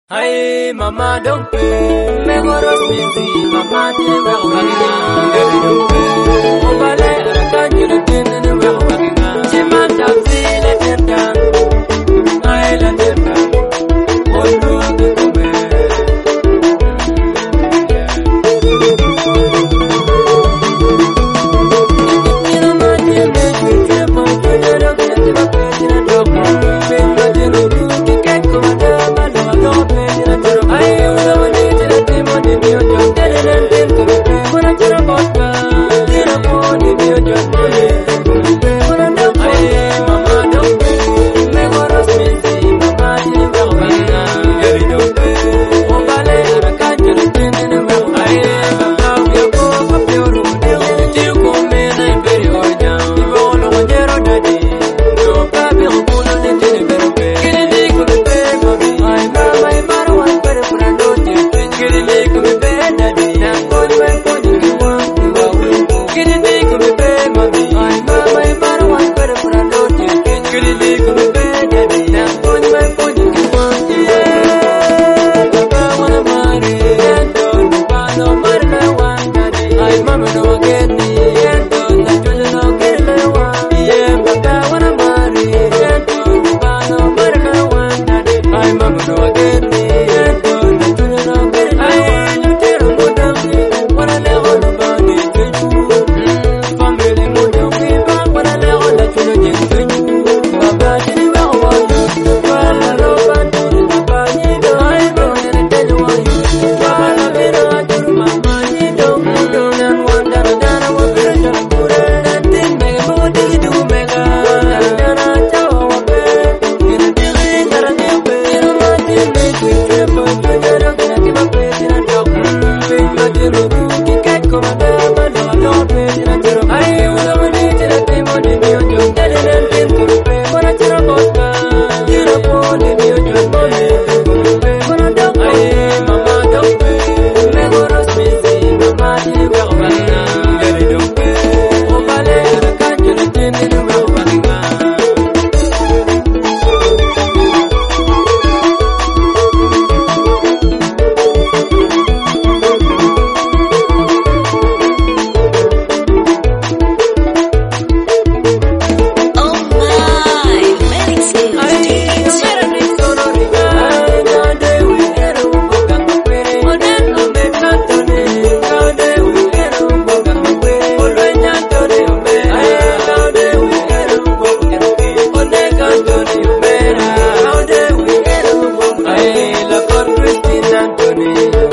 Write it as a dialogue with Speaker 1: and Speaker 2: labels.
Speaker 1: Hey, mama, don't pay. Me go to busy, mama, te ve wagina. Baby, don't pay. Oh, vale, I can't get it in the way wagina. She man taxi, let him down. I let him down. Oh, no, I can go back. You know, my dear, make me trip on to the dog, and the back in the dog. Baby, I didn't do it, can't come down. Anthony.